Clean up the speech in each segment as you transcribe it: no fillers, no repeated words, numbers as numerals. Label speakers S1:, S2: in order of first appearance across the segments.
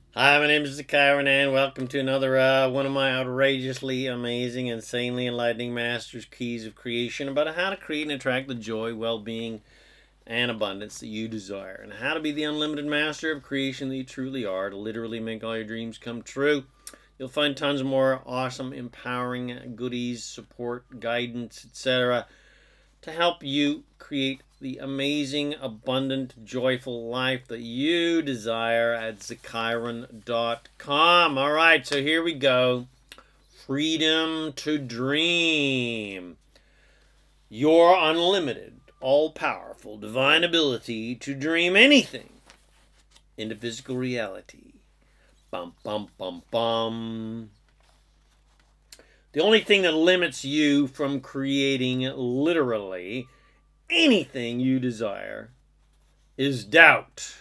S1: Hi, my name is Zakai Renan. Welcome to another one of my outrageously amazing, insanely enlightening master's keys of creation about how to create and attract the joy, well-being, and abundance that you desire, and how to be the unlimited master of creation that you truly are to literally make all your dreams come true. You'll find tons of more awesome, empowering goodies, support, guidance, etc to help you create the amazing, abundant, joyful life that you desire at Zakairon.com. All right, so here we go. Freedom to dream. Your unlimited, all powerful, divine ability to dream anything into physical reality. Bum, bum, bum, bum. The only thing that limits you from creating literally anything you desire is doubt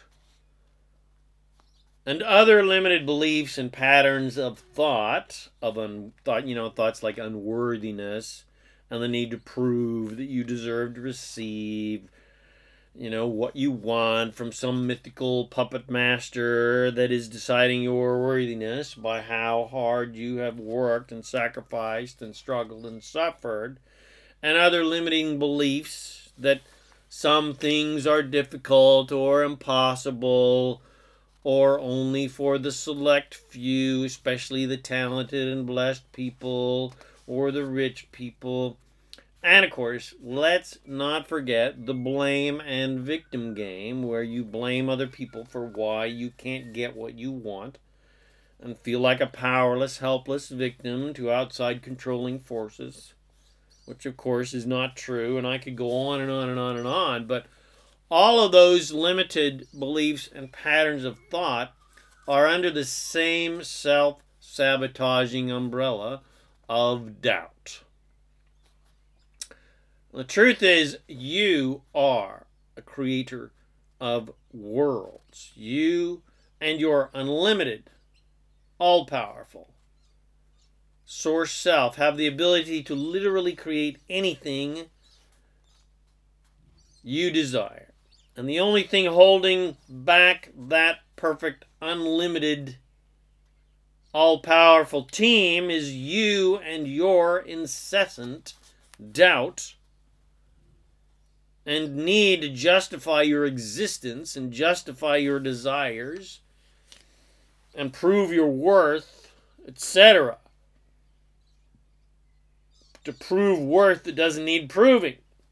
S1: and other limited beliefs and patterns of thought thoughts like unworthiness and the need to prove that you deserve to receive what you want from some mythical puppet master that is deciding your worthiness by how hard you have worked and sacrificed and struggled and suffered, and other limiting beliefs that some things are difficult or impossible or only for the select few, especially the talented and blessed people or the rich people. And of course, let's not forget the blame and victim game, where you blame other people for why you can't get what you want and feel like a powerless, helpless victim to outside controlling forces, which of course is not true. And I could go on and on and on and on, but all of those limited beliefs and patterns of thought are under the same self sabotaging umbrella of doubt. The truth is, you are a creator of worlds. You and your unlimited, all powerful source self have the ability to literally create anything you desire. And the only thing holding back that perfect, unlimited, all powerful team is you and your incessant doubt and need to justify your existence and justify your desires and prove your worth, etc. To prove worth that doesn't need proving.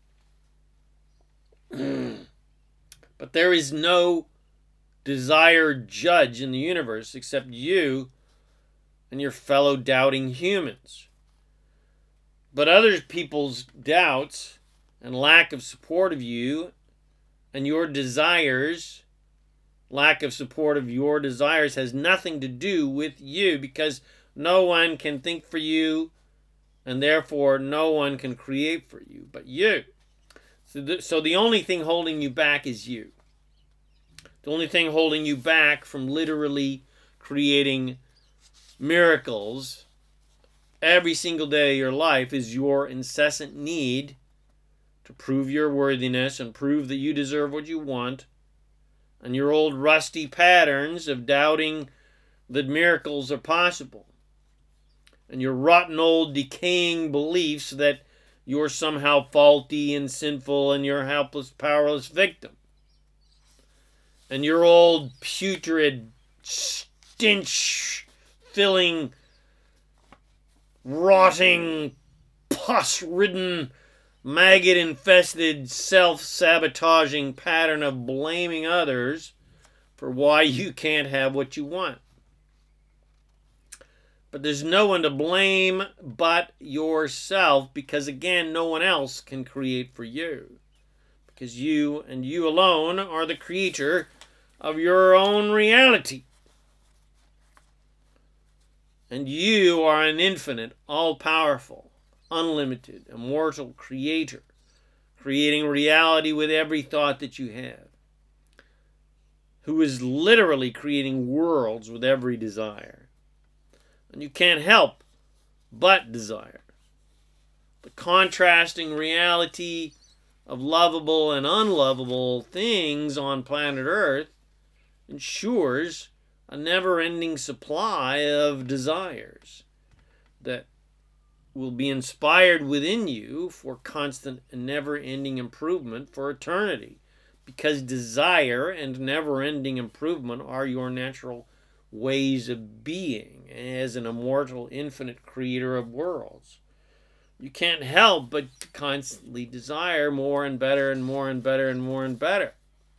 S1: But there is no desired judge in the universe except you and your fellow doubting humans. But other people's doubts and lack of support of you and your desires, lack of support of your desires, has nothing to do with you, because no one can think for you and therefore no one can create for you but you. So the only thing holding you back is you. The only thing holding you back from literally creating miracles every single day of your life is your incessant need to prove your worthiness and prove that you deserve what you want, and your old rusty patterns of doubting that miracles are possible, and your rotten old decaying beliefs that you're somehow faulty and sinful and you're a helpless, powerless victim, and your old putrid, stench filling, rotting, pus ridden, maggot infested, self sabotaging pattern of blaming others for why you can't have what you want. But there's no one to blame but yourself, because again, no one else can create for you, because you and you alone are the creator of your own reality. And you are an infinite, all-powerful, unlimited, immortal creator, creating reality with every thought that you have, who is literally creating worlds with every desire. And you can't help but desire. The contrasting reality of lovable and unlovable things on planet Earth ensures a never-ending supply of desires that will be inspired within you for constant and never-ending improvement for eternity. Because desire and never-ending improvement are your natural ways of being as an immortal, infinite creator of worlds. You can't help but constantly desire more and better and more and better and more and better.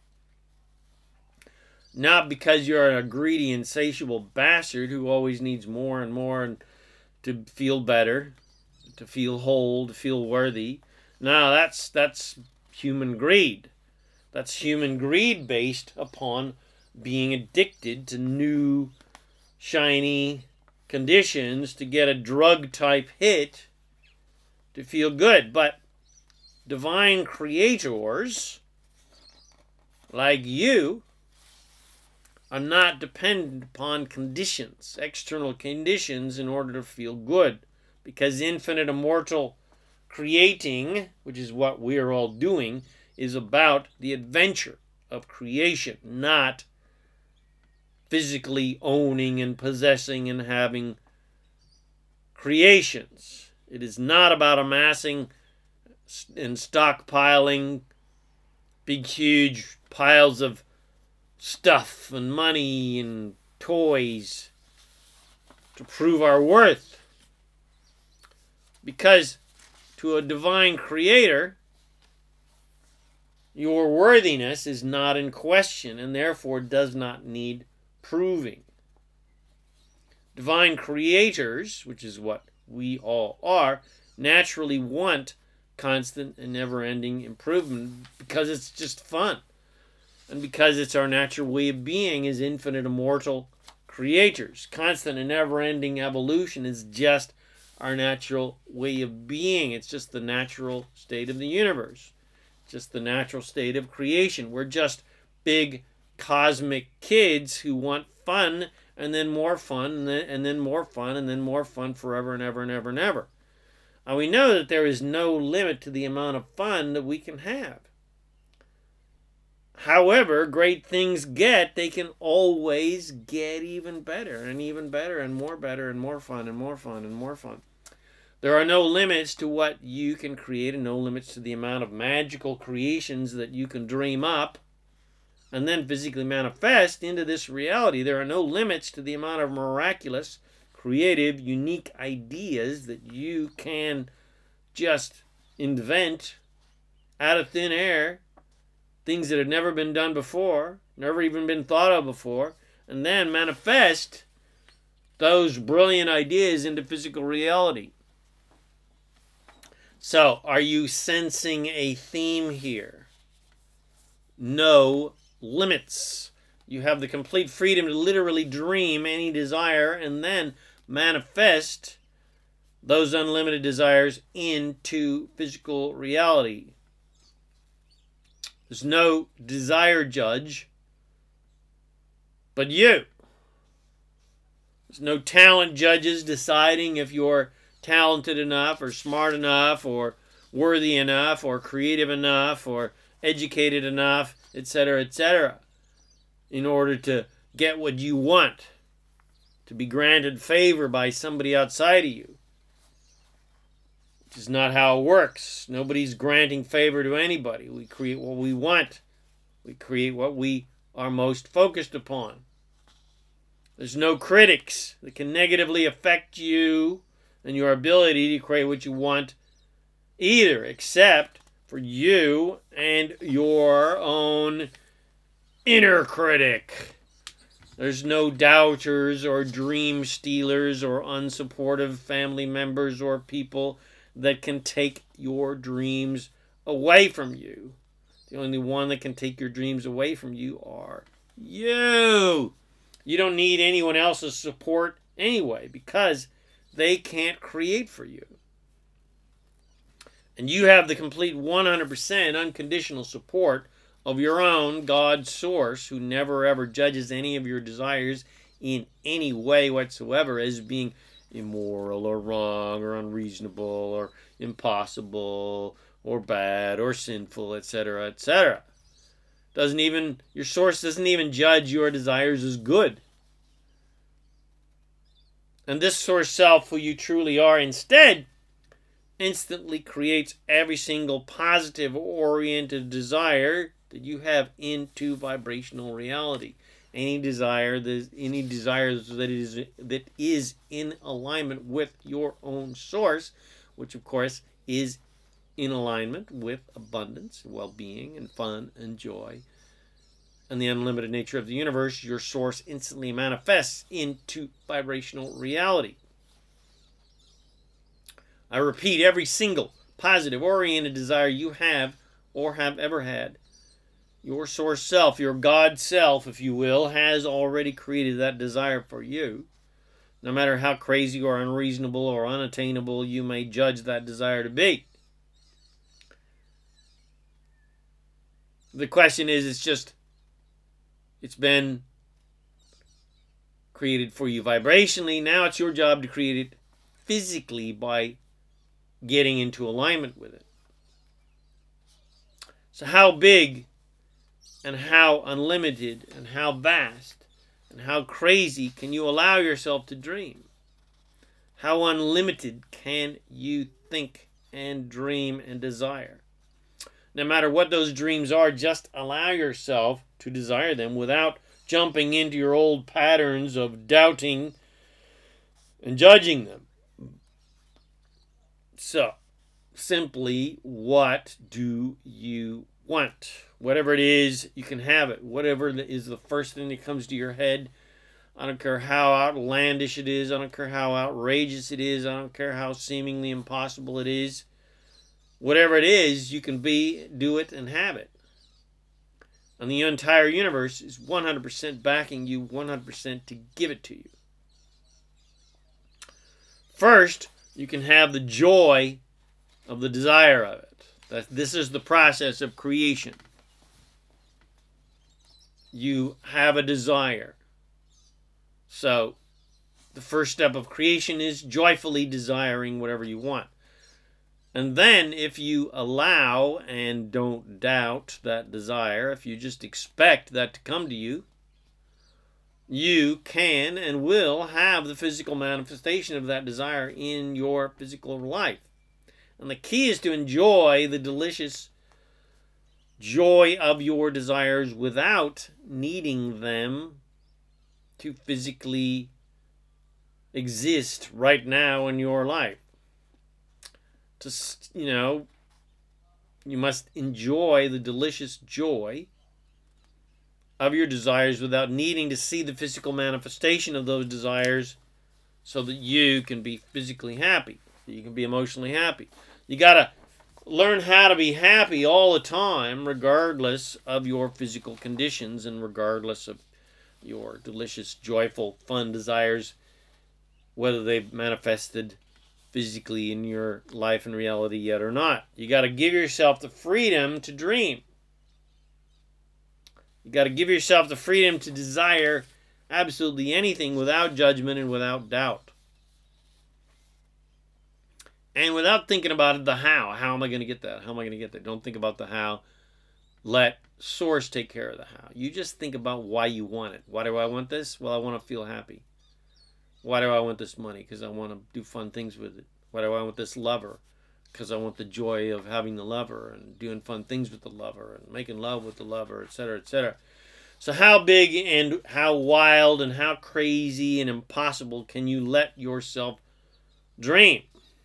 S1: Not because you're a greedy, insatiable bastard who always needs more and more and to feel better, to feel whole, to feel worthy. No, that's human greed. That's human greed based upon being addicted to new, shiny conditions to get a drug-type hit to feel good. But divine creators like you are not dependent upon conditions, external conditions, in order to feel good. Because infinite, immortal creating, which is what we are all doing, is about the adventure of creation, not physically owning and possessing and having creations. It is not about amassing and stockpiling big, huge piles of stuff and money and toys to prove our worth. Because to a divine creator, your worthiness is not in question and therefore does not need proving. Divine creators, which is what we all are, naturally want constant and never-ending improvement because it's just fun. And because it's our natural way of being as infinite, immortal creators. Constant and never-ending evolution is just our natural way of being. It's just the natural state of the universe. Just the natural state of creation. We're just big cosmic kids who want fun and then more fun and then more fun and then more fun forever and ever and ever and ever. And we know that there is no limit to the amount of fun that we can have. However great things get, they can always get even better and more better and more fun and more fun and more fun. There are no limits to what you can create and no limits to the amount of magical creations that you can dream up and then physically manifest into this reality. There are no limits to the amount of miraculous, creative, unique ideas that you can just invent out of thin air, things that have never been done before, never even been thought of before, and then manifest those brilliant ideas into physical reality. So, are you sensing a theme here? No limits. You have the complete freedom to literally dream any desire and then manifest those unlimited desires into physical reality. There's no desire judge but you. There's no talent judges deciding if you're talented enough or smart enough or worthy enough or creative enough or educated enough, etc., in order to get what you want, to be granted favor by somebody outside of you. Which is not how it works. Nobody's granting favor to anybody. We create what we want. We create what we are most focused upon. There's no critics that can negatively affect you and your ability to create what you want either, except for you and your own inner critic. There's no doubters or dream stealers or unsupportive family members or people that can take your dreams away from you. The only one that can take your dreams away from you are you. You don't need anyone else's support anyway because they can't create for you. And you have the complete 100% unconditional support of your own God source, who never ever judges any of your desires in any way whatsoever as being immoral or wrong or unreasonable or impossible or bad or sinful, etc. Your source doesn't even judge your desires as good. And this source self, who you truly are, instead instantly creates every single positive oriented desire that you have into vibrational reality. Any desire that is in alignment with your own source, which of course is in alignment with abundance, well-being, and fun and joy, and the unlimited nature of the universe, your source instantly manifests into vibrational reality. I repeat, every single positive oriented desire you have or have ever had, your source self, your God self, if you will, has already created that desire for you. No matter how crazy or unreasonable or unattainable you may judge that desire to be. The question is, it's been created for you vibrationally. Now it's your job to create it physically by getting into alignment with it. So how big and how unlimited and how vast and how crazy can you allow yourself to dream? How unlimited can you think and dream and desire? No matter what those dreams are, just allow yourself to desire them without jumping into your old patterns of doubting and judging them. So, simply, what do you want? Whatever it is, you can have it. Whatever is the first thing that comes to your head, I don't care how outlandish it is. I don't care how outrageous it is. I don't care how seemingly impossible it is. Whatever it is, you can do it, and have it. And the entire universe is 100% backing you, 100% to give it to you. First, you can have the joy of the desire of it. This is the process of creation. You have a desire. So, the first step of creation is joyfully desiring whatever you want. And then, if you allow and don't doubt that desire, if you just expect that to come to you, you can and will have the physical manifestation of that desire in your physical life. And the key is to enjoy the delicious joy of your desires without needing them to physically exist right now in your life. You must enjoy the delicious joy of your desires without needing to see the physical manifestation of those desires so that you can be physically happy. You can be emotionally happy. You got to learn how to be happy all the time, regardless of your physical conditions and regardless of your delicious, joyful, fun desires, whether they've manifested physically in your life and reality yet or not. You got to give yourself the freedom to dream. You got to give yourself the freedom to desire absolutely anything without judgment and without doubt. And without thinking about it, the how. How am I going to get that? How am I going to get that? Don't think about the how. Let Source take care of the how. You just think about why you want it. Why do I want this? Well, I want to feel happy. Why do I want this money? Because I want to do fun things with it. Why do I want this lover? Because I want the joy of having the lover and doing fun things with the lover and making love with the lover, etc., etc. So how big and how wild and how crazy and impossible can you let yourself dream?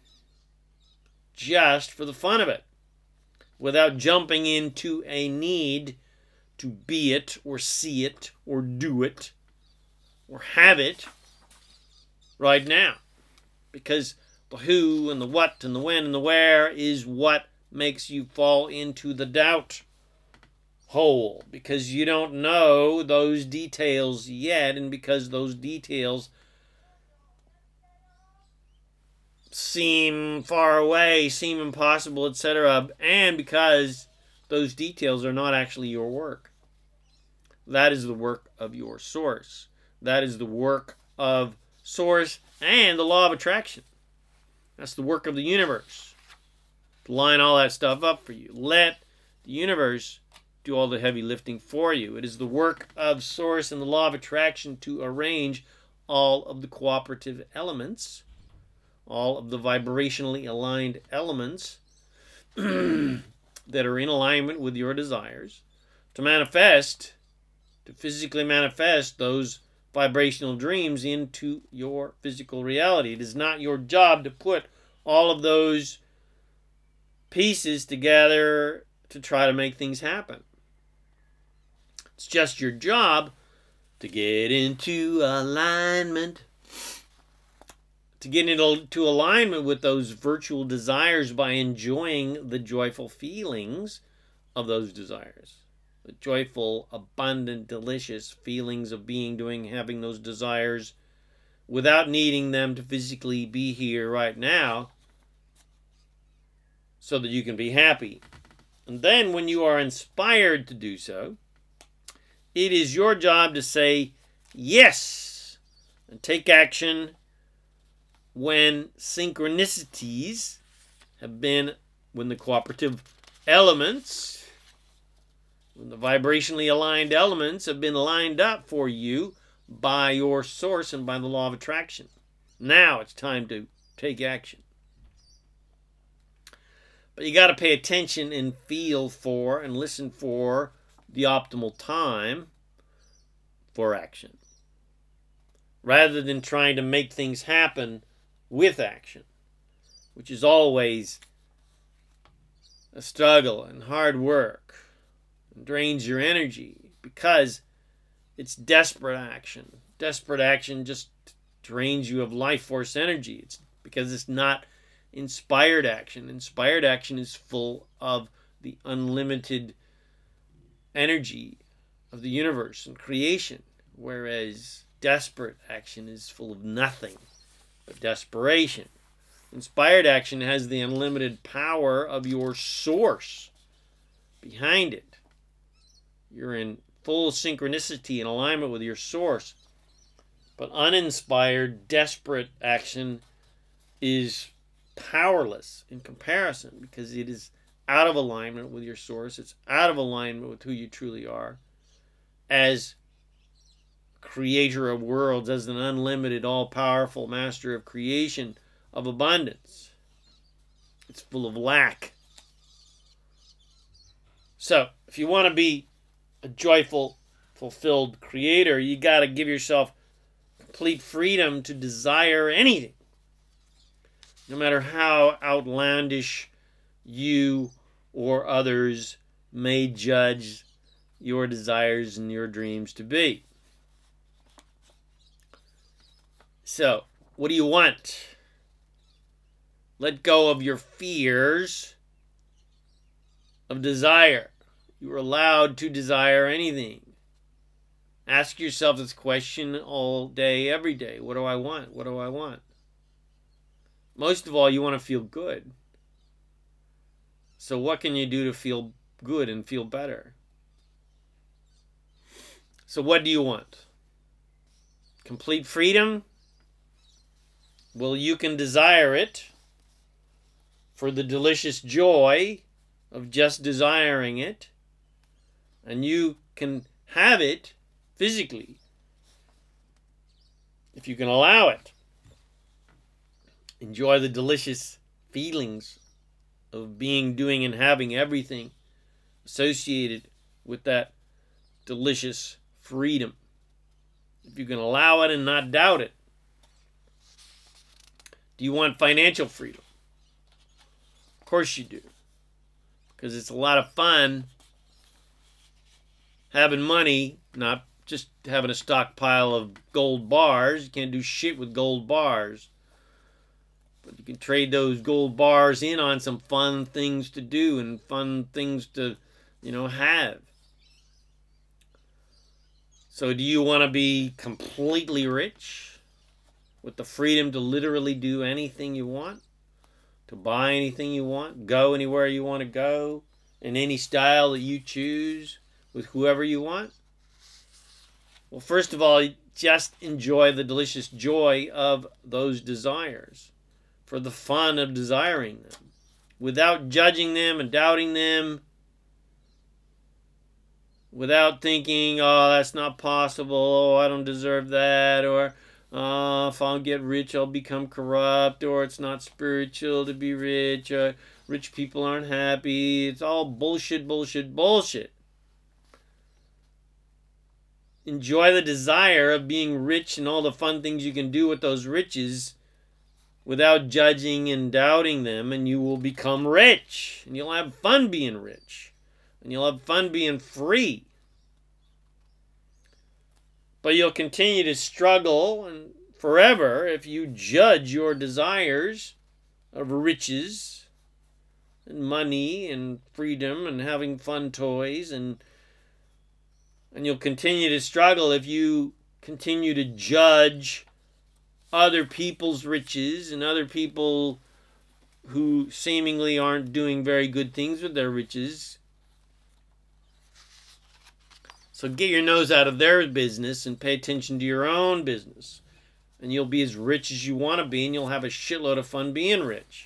S1: Just for the fun of it. Without jumping into a need to be it or see it or do it or have it right now. Because the who and the what and the when and the where is what makes you fall into the doubt hole. Because you don't know those details yet, and because those details seem far away, seem impossible, etc., and because those details are not actually your work. That is the work of your Source. That is the work of Source and the law of attraction. That's the work of the universe. To line all that stuff up for you. Let the universe do all the heavy lifting for you. It is the work of Source and the law of attraction to arrange all of the cooperative elements, all of the vibrationally aligned elements that are in alignment with your desires, to physically manifest those vibrational dreams into your physical reality. It is not your job to put all of those pieces together to try to make things happen. It's just your job to get into alignment. To get into alignment with those virtual desires by enjoying the joyful feelings of those desires. The joyful, abundant, delicious feelings of being, doing, having those desires without needing them to physically be here right now so that you can be happy. And then when you are inspired to do so, it is your job to say yes and take action when synchronicities have been, when the cooperative elements, when the vibrationally aligned elements have been lined up for you by your source and by the law of attraction. Now it's time to take action. But you got to pay attention and feel for and listen for the optimal time for action, rather than trying to make things happen with action, which is always a struggle and hard work and drains your energy because it's desperate action. Desperate action just drains you of life force energy. It's because it's not inspired action. Inspired action is full of the unlimited energy of the universe and creation, whereas desperate action is full of nothing but desperation. Inspired action has the unlimited power of your source behind it. You're in full synchronicity and alignment with your source. But uninspired, desperate action is powerless in comparison because it is out of alignment with your source. It's out of alignment with who you truly are as creator of worlds, as an unlimited, all-powerful master of creation, of abundance. It's full of lack. So, if you want to be a joyful, fulfilled creator, you got to give yourself complete freedom to desire anything. No matter how outlandish you or others may judge your desires and your dreams to be. So, what do you want? Let go of your fears of desire. You are allowed to desire anything. Ask yourself this question all day, every day. What do I want? What do I want? Most of all, you want to feel good. So what can you do to feel good and feel better? So what do you want? Complete freedom? Well, you can desire it for the delicious joy of just desiring it. And you can have it physically if you can allow it. Enjoy the delicious feelings of being, doing, and having everything associated with that delicious freedom. If you can allow it and not doubt it. Do you want financial freedom? Of course you do. Because it's a lot of fun having money, not just having a stockpile of gold bars. You can't do shit with gold bars. But you can trade those gold bars in on some fun things to do and fun things to, have. So do you want to be completely rich with the freedom to literally do anything you want? To buy anything you want? Go anywhere you want to go? In any style that you choose? With whoever you want? Well, first of all, just enjoy the delicious joy of those desires. For the fun of desiring them, without judging them and doubting them, without thinking, oh, that's not possible, oh, I don't deserve that, or, If I'll get rich, I'll become corrupt, or it's not spiritual to be rich. Rich people aren't happy. It's all bullshit, bullshit, bullshit. Enjoy the desire of being rich and all the fun things you can do with those riches without judging and doubting them, and you will become rich. And you'll have fun being rich. And you'll have fun being free. But you'll continue to struggle and forever if you judge your desires of riches and money and freedom and having fun toys, and you'll continue to struggle if you continue to judge other people's riches and other people who seemingly aren't doing very good things with their riches. So get your nose out of their business and pay attention to your own business. And you'll be as rich as you want to be, and you'll have a shitload of fun being rich.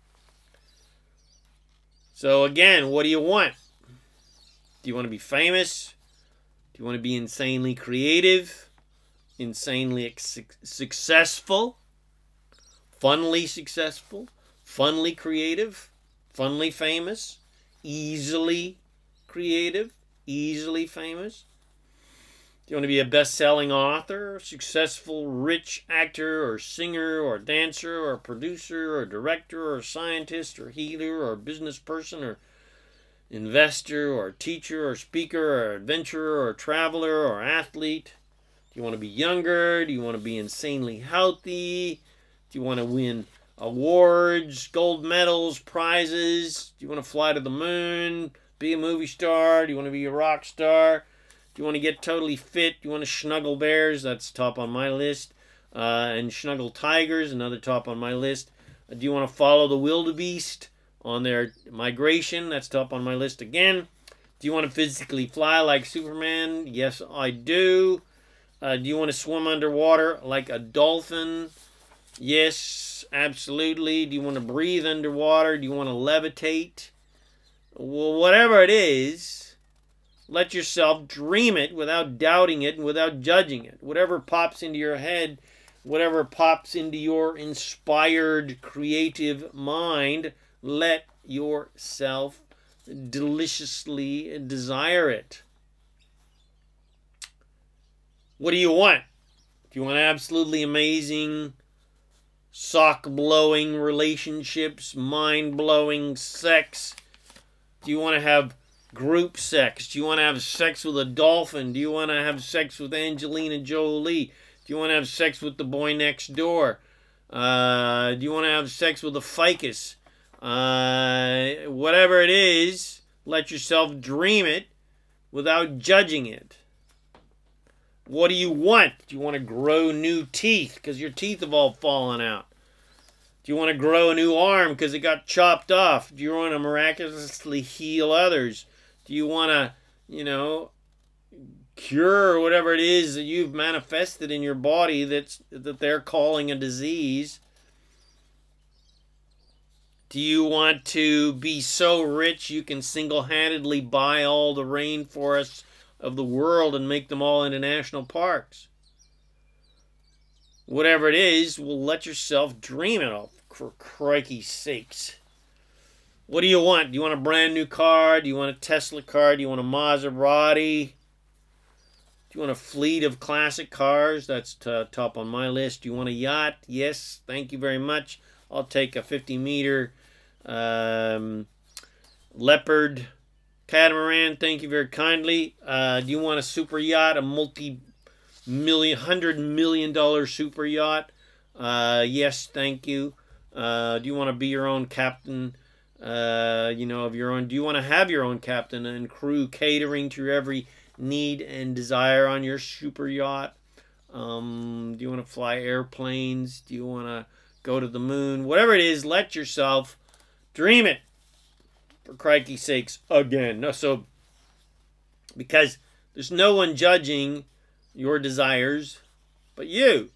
S1: So again, what do you want? Do you want to be famous? Do you want to be insanely creative? Insanely successful? Funly successful? Funly creative? Funly famous? Easily creative? Easily famous? Do you want to be a best-selling author, successful, rich actor, or singer, or dancer, or producer, or director, or scientist, or healer, or business person, or investor, or teacher, or speaker, or adventurer, or traveler, or athlete? Do you want to be younger? Do you want to be insanely healthy? Do you want to win awards, gold medals, prizes? Do you want to fly to the moon? Be a movie star? Do you want to be a rock star? Do you want to get totally fit? Do you want to snuggle bears? That's top on my list. And snuggle tigers, another top on my list. Do you want to follow the wildebeest on their migration? That's top on my list again. Do you want to physically fly like Superman? Yes, I do. Do you want to swim underwater like a dolphin? Yes, absolutely. Do you want to breathe underwater? Do you want to levitate? Well, whatever it is, let yourself dream it without doubting it and without judging it. Whatever pops into your head, whatever pops into your inspired, creative mind, let yourself deliciously desire it. What do you want? Do you want absolutely amazing, sock-blowing relationships, mind-blowing sex? Do you want to have group sex? Do you want to have sex with a dolphin? Do you want to have sex with Angelina Jolie? Do you want to have sex with the boy next door? Do you want to have sex with a ficus? Whatever it is, let yourself dream it without judging it. What do you want? Do you want to grow new teeth because your teeth have all fallen out? Do you want to grow a new arm because it got chopped off? Do you want to miraculously heal others? Do you want to, cure whatever it is that you've manifested in your body that they're calling a disease? Do you want to be so rich you can single-handedly buy all the rainforests of the world and make them all into national parks? Whatever it is, well, let yourself dream it all, for crikey's sakes. What do you want? Do you want a brand new car? Do you want a Tesla car? Do you want a Maserati? Do you want a fleet of classic cars? That's top on my list. Do you want a yacht? Yes, thank you very much. I'll take a 50-meter Leopard catamaran. Thank you very kindly. Do you want a super yacht, a $100 million super yacht? Yes, thank you. Do you want to be your own captain, of your own? Do you want to have your own captain and crew catering to your every need and desire on your super yacht? Do you want to fly airplanes? Do you want to go to the moon? Whatever it is, let yourself dream it. For crikey's sakes, again. No, so, because there's no one judging your desires but you.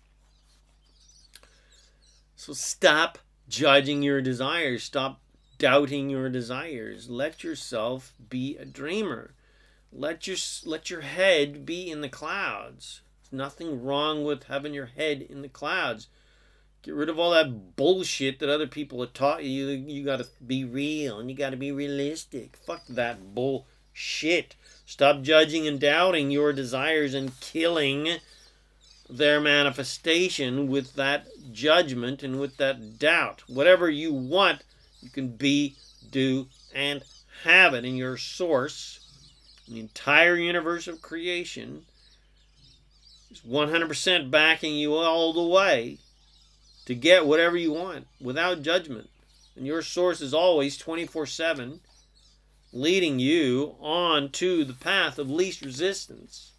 S1: So stop judging your desires. Stop doubting your desires. Let yourself be a dreamer. Let your head be in the clouds. There's nothing wrong with having your head in the clouds. Get rid of all that bullshit that other people have taught you. You got to be real and you got to be realistic. Fuck that bullshit. Stop judging and doubting your desires and killing their manifestation with that judgment and with that doubt. Whatever you want, you can be, do, and have it in your source. The entire universe of creation is 100% backing you all the way to get whatever you want without judgment. And your source is always 24/7 leading you on to the path of least resistance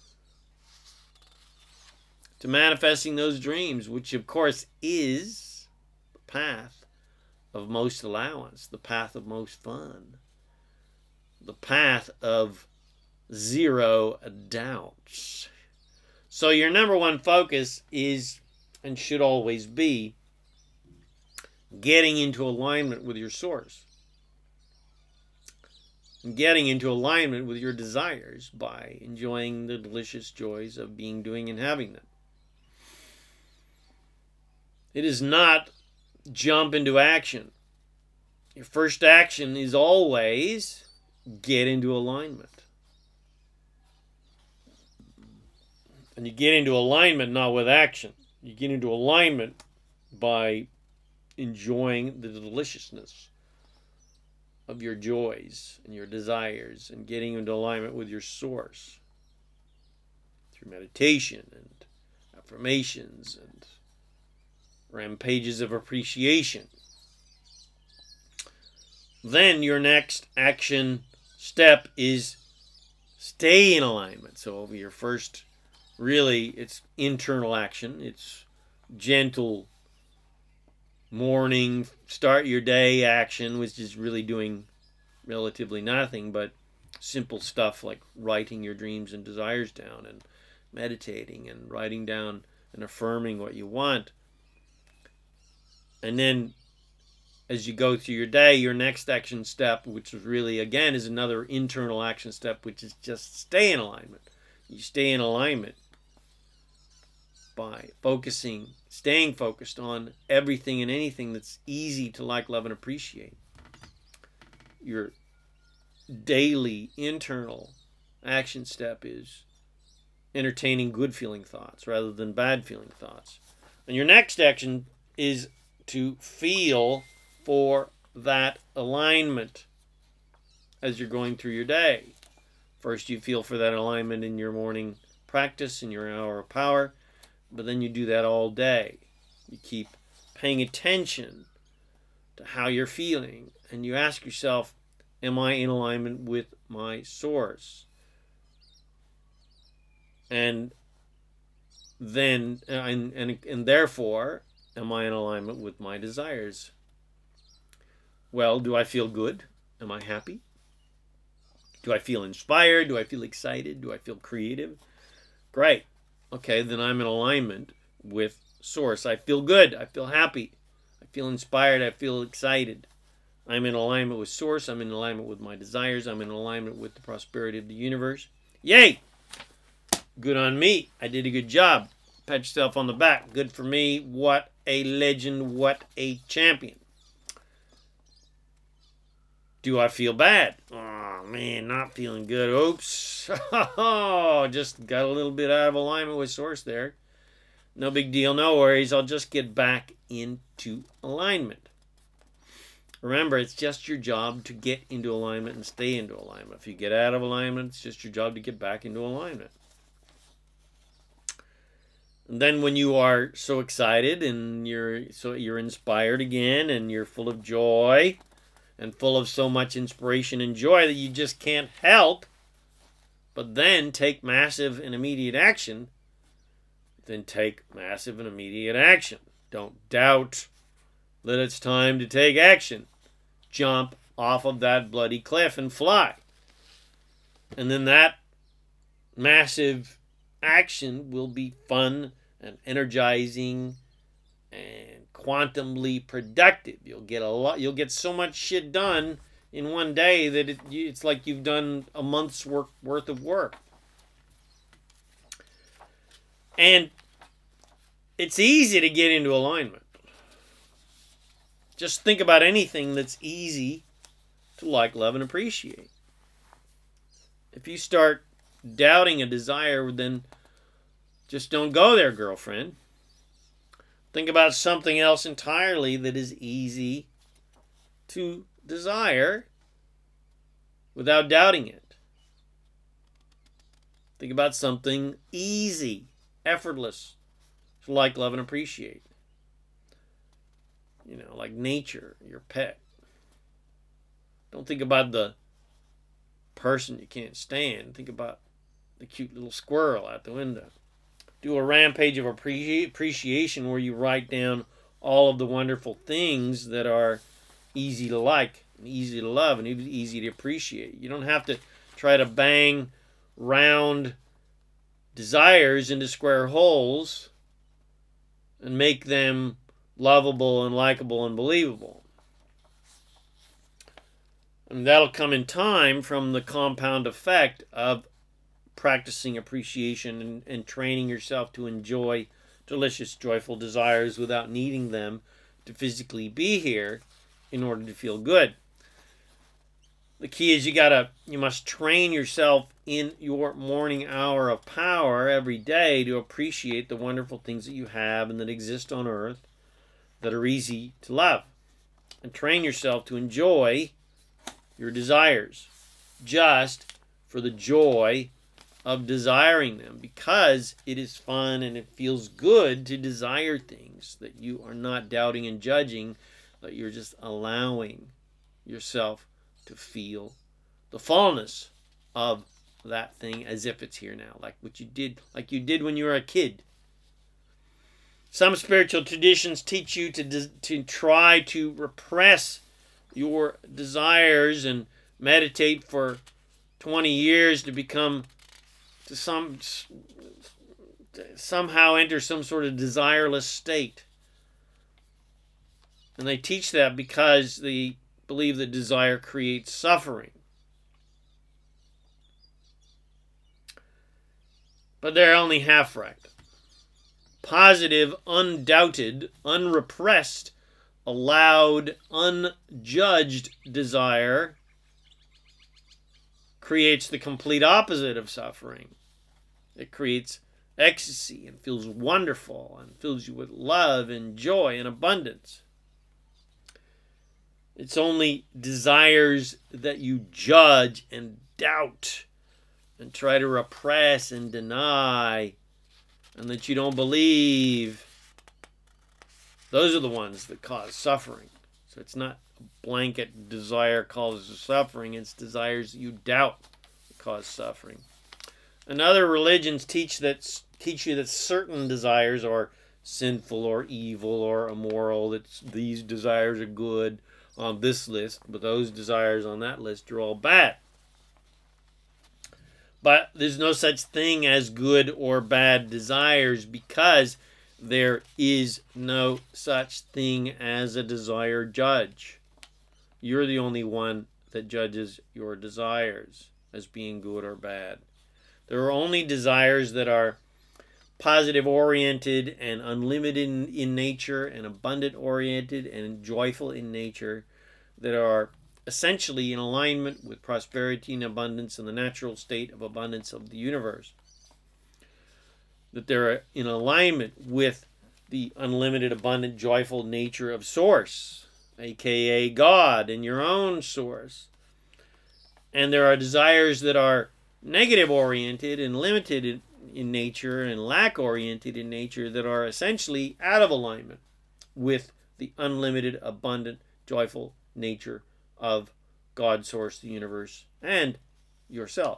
S1: to manifesting those dreams, which of course is the path of most allowance, the path of most fun, the path of zero doubts. So your number one focus is, and should always be, getting into alignment with your source. And getting into alignment with your desires by enjoying the delicious joys of being, doing, and having them. It is not jump into action. Your first action is always get into alignment. And you get into alignment not with action. You get into alignment by enjoying the deliciousness of your joys and your desires and getting into alignment with your source through meditation and affirmations and rampages of appreciation. Then your next action step is stay in alignment. So your first, really, it's internal action. It's gentle morning, start your day action, which is really doing relatively nothing but simple stuff like writing your dreams and desires down and meditating and writing down and affirming what you want. And then as you go through your day, your next action step, which is really, again, is another internal action step, which is just stay in alignment. You stay in alignment by staying focused on everything and anything that's easy to like, love, and appreciate. Your daily internal action step is entertaining good feeling thoughts rather than bad feeling thoughts. And your next action is to feel for that alignment as you're going through your day. First, you feel for that alignment in your morning practice, in your hour of power, but then you do that all day. You keep paying attention to how you're feeling, and you ask yourself, am I in alignment with my source? And then, and therefore, am I in alignment with my desires? Well, do I feel good? Am I happy? Do I feel inspired? Do I feel excited? Do I feel creative? Great. Okay, then I'm in alignment with source. I feel good. I feel happy. I feel inspired. I feel excited. I'm in alignment with source. I'm in alignment with my desires. I'm in alignment with the prosperity of the universe. Yay! Good on me. I did a good job. Pat yourself on the back. Good for me. What a legend. What a champion. Do I feel bad? Oh, man, not feeling good. Oops. Just got a little bit out of alignment with source there. No big deal. No worries. I'll just get back into alignment. Remember, it's just your job to get into alignment and stay into alignment. If you get out of alignment, it's just your job to get back into alignment. And then when you are so excited and you're inspired again and you're full of joy and full of so much inspiration and joy that you just can't help but then take massive and immediate action, then take massive and immediate action. Don't doubt that it's time to take action. Jump off of that bloody cliff and fly. And then that massive action will be fun and energizing and quantumly productive. You'll get so much shit done in one day that it's like you've done a month's worth of work. And it's easy to get into alignment. Just think about anything that's easy to like, love, and appreciate. If you start doubting a desire, then just don't go there, girlfriend. Think about something else entirely that is easy to desire without doubting it. Think about something easy, effortless to like, love, and appreciate. Like nature, your pet. Don't think about the person you can't stand. Think about the cute little squirrel out the window. Do a rampage of appreciation where you write down all of the wonderful things that are easy to like, and easy to love, and easy to appreciate. You don't have to try to bang round desires into square holes and make them lovable and likable and believable. And that'll come in time from the compound effect of practicing appreciation and training yourself to enjoy delicious, joyful desires without needing them to physically be here in order to feel good. The key is you must train yourself in your morning hour of power every day to appreciate the wonderful things that you have and that exist on earth that are easy to love. And train yourself to enjoy your desires just for the joy of desiring them, because it is fun and it feels good to desire things that you are not doubting and judging, but you're just allowing yourself to feel the fullness of that thing as if it's here now, like you did when you were a kid. Some spiritual traditions teach you to try to repress your desires and meditate for 20 years to become somehow enter some sort of desireless state. And they teach that because they believe that desire creates suffering. But they're only half right. Positive, undoubted, unrepressed, allowed, unjudged desire creates the complete opposite of suffering. It creates ecstasy and feels wonderful and fills you with love and joy and abundance. It's only desires that you judge and doubt and try to repress and deny and that you don't believe. Those are the ones that cause suffering. So it's not a blanket desire causes suffering. It's desires that you doubt that cause suffering. And other religions teach you that certain desires are sinful or evil or immoral, that these desires are good on this list, but those desires on that list are all bad. But there's no such thing as good or bad desires, because there is no such thing as a desire judge. You're the only one that judges your desires as being good or bad. There are only desires that are positive oriented and unlimited in nature and abundant oriented and joyful in nature, that are essentially in alignment with prosperity and abundance and the natural state of abundance of the universe. That they're in alignment with the unlimited, abundant, joyful nature of Source, aka God, and your own Source. And there are desires that are negative oriented and limited in nature and lack oriented in nature, that are essentially out of alignment with the unlimited, abundant, joyful nature of God, Source, the universe, and yourself.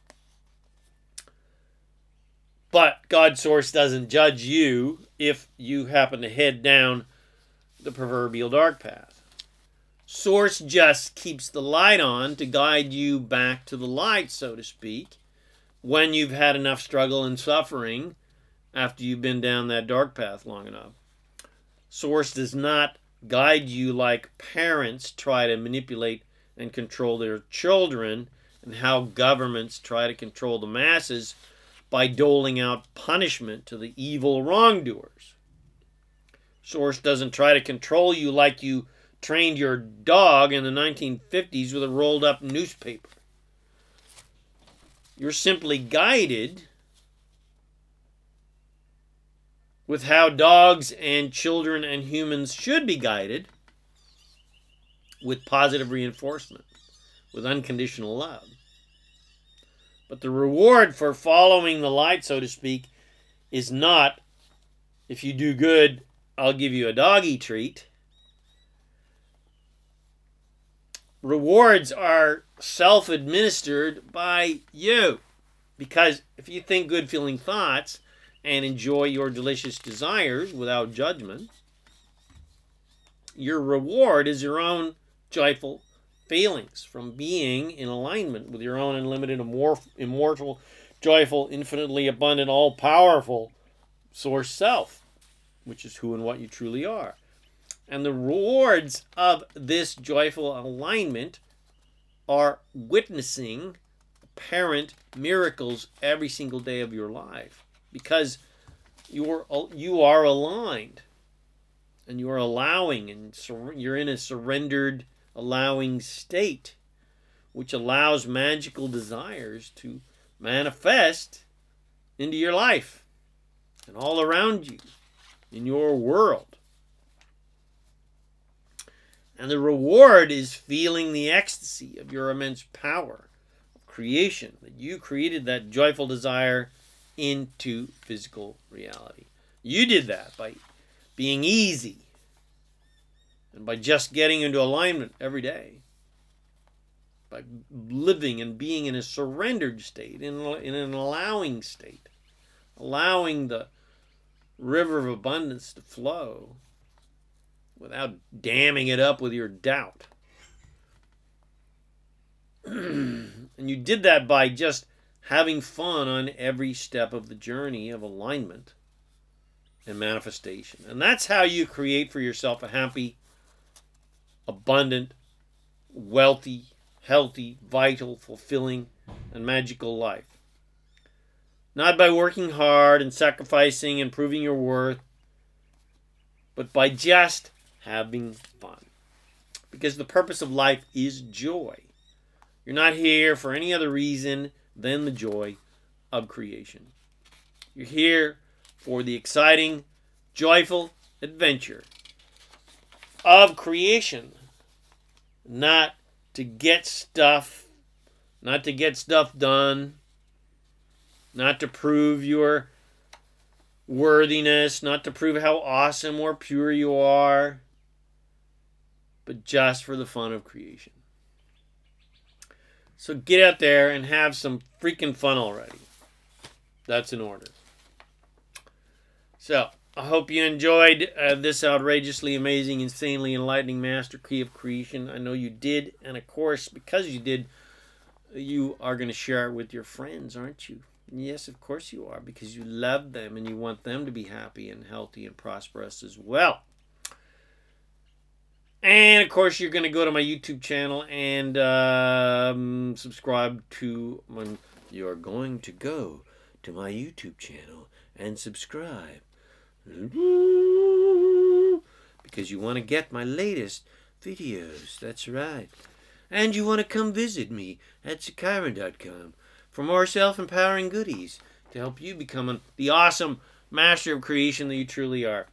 S1: But God, Source doesn't judge you if you happen to head down the proverbial dark path. Source just keeps the light on to guide you back to the light, so to speak, when you've had enough struggle and suffering after you've been down that dark path long enough. Source does not guide you like parents try to manipulate and control their children, and how governments try to control the masses by doling out punishment to the evil wrongdoers. Source doesn't try to control you like you trained your dog in the 1950s with a rolled up newspaper. You're simply guided with how dogs and children and humans should be guided, with positive reinforcement, with unconditional love. But the reward for following the light, so to speak, is not, if you do good, I'll give you a doggy treat. Rewards are self-administered by you. Because if you think good feeling thoughts and enjoy your delicious desires without judgment, your reward is your own joyful feelings from being in alignment with your own unlimited, immortal, joyful, infinitely abundant, all-powerful source self, which is who and what you truly are. And the rewards of this joyful alignment are witnessing apparent miracles every single day of your life, because you are aligned, and you are allowing, and you're in a surrendered, allowing state, which allows magical desires to manifest into your life and all around you in your world. And the reward is feeling the ecstasy of your immense power of creation, that you created that joyful desire into physical reality. You did that by being easy and by just getting into alignment every day, by living and being in a surrendered state, in an allowing state, allowing the river of abundance to flow without damming it up with your doubt. And you did that by just having fun on every step of the journey of alignment and manifestation. And that's how you create for yourself a happy, abundant, wealthy, healthy, vital, fulfilling, and magical life. Not by working hard and sacrificing and proving your worth, but by just having fun. Because the purpose of life is joy. You're not here for any other reason than the joy of creation. You're here for the exciting, joyful adventure of creation. Not to get stuff done, not to prove your worthiness, not to prove how awesome or pure you are, but just for the fun of creation. So get out there and have some freaking fun already. That's in order. So, I hope you enjoyed this outrageously amazing, insanely enlightening master key of creation. I know you did. And of course, because you did, you are going to share it with your friends, aren't you? Yes, of course you are, because you love them and you want them to be happy and healthy and prosperous as well. And, of course, you're going to go to my YouTube channel and subscribe to my... You're going to go to my YouTube channel and subscribe. Because you want to get my latest videos. That's right. And you want to come visit me at Sakairan.com for more self-empowering goodies to help you become the awesome master of creation that you truly are.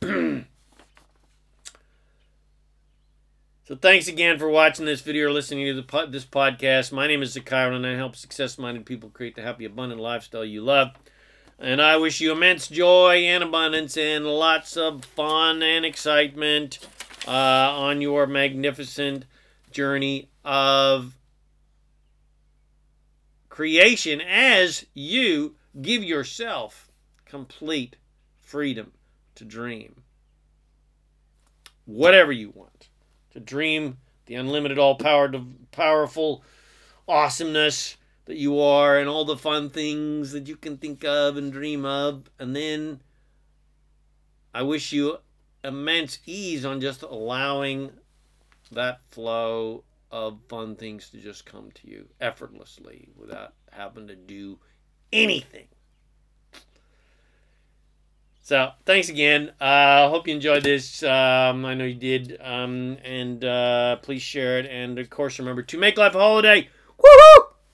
S1: So thanks again for watching this video or listening to this podcast. My name is Sakairan, and I help success-minded people create the happy, abundant lifestyle you love. And I wish you immense joy and abundance and lots of fun and excitement on your magnificent journey of creation as you give yourself complete freedom to dream whatever you want. To dream the unlimited, all-powerful awesomeness that you are and all the fun things that you can think of and dream of. And then I wish you immense ease on just allowing that flow of fun things to just come to you effortlessly without having to do anything. So, thanks again. Hope you enjoyed this. I know you did. And please share it. And, of course, remember to make life a holiday. Woohoo!